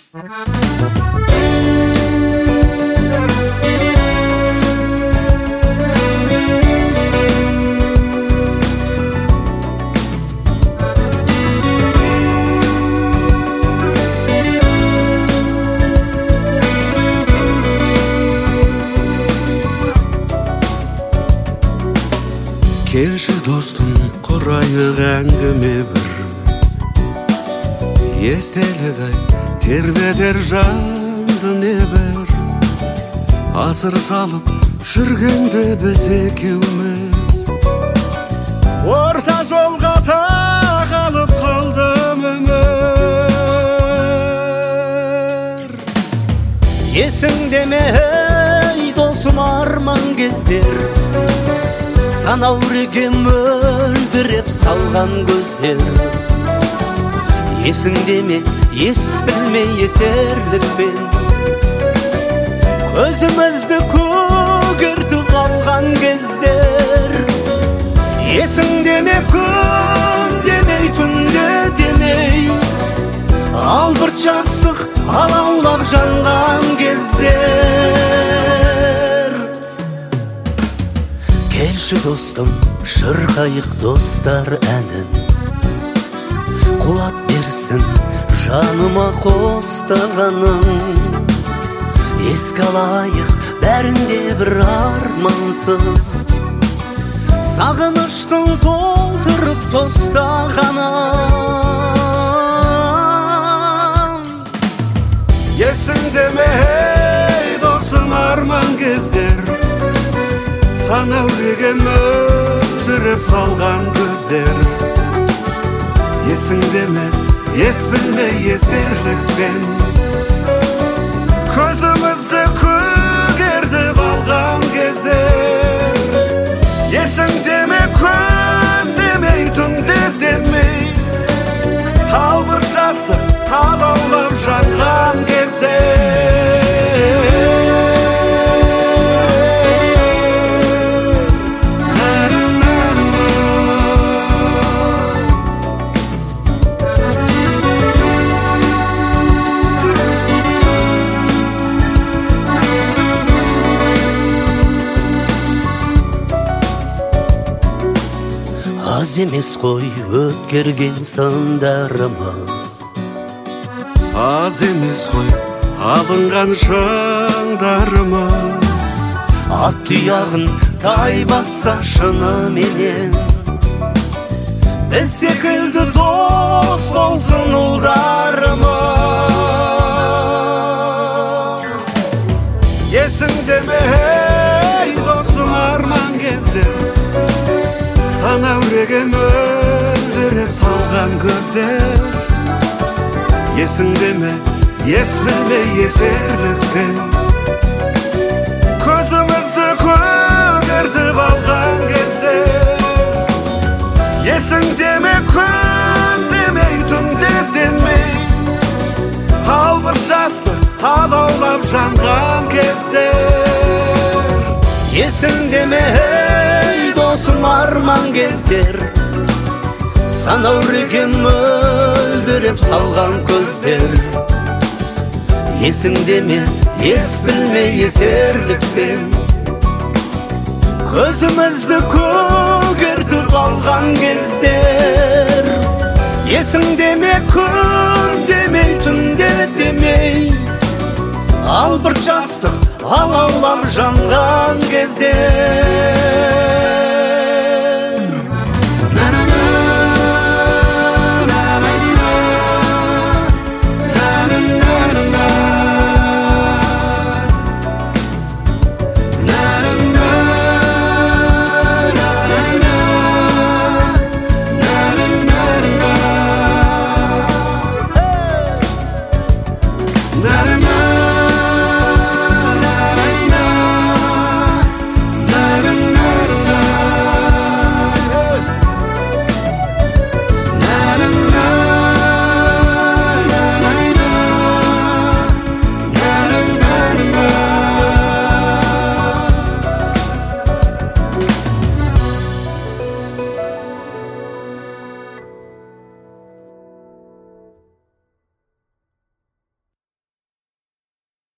Келші достым, құрайық әңгіме бір, естелік ай тербетер жанды небір. Асыр салып жүргенде біз екеуміз, орта жолға тақалып қалдым өмір. Есіңде ме ей досым арман кездер, санаурыге мөлдіреп салған көздер. Есіңде ме ес білмей есерлікпен көзімізді көгертіп алған кездер. Есіңде ме күн демей түнде демей албырт жастық алаулап жанған кездер. Келші достым, шырқайық достар әнін, қуат берсін жаныма қостағаның. Еске алайық бәрінде бір армансыз, сағыныштың толтырып тостағанын. Есіңде ме ей досым арман кездер, санаурыге мөлдіреп салған көздер. Есіңде ме ес білмей есерлікпен көзімізді көгертіп алған кездер. Есіңде ме күн демей түнде демей албырт жастық алаулап жанған кездер. Аз емес қой өткерген сындарымыз, аз емес қой алынған шыңдарымыз. Ат тұяғын тай басса шыныменен біз секілді дос болсын ұлдарымыз. Есіңде ме ей досым арман кездер, санаурыге мөлдіреп салған көздер. Есіңде ме ес білмей есерлікпен көзімізді көгертіп алған кездер. Есіңде ме күн демей түнде демей албырт жастық алаулап жанған кездер. Есіңде ме ей досым арман кездер, санаурыге мөлдіреп салған көздер. Есіңде ме ес білмей есерлікпен көзімізді көгертіп алған кездер. Есіңде ме күн демей түнде демей албырт жастық алаулап жанған кездер.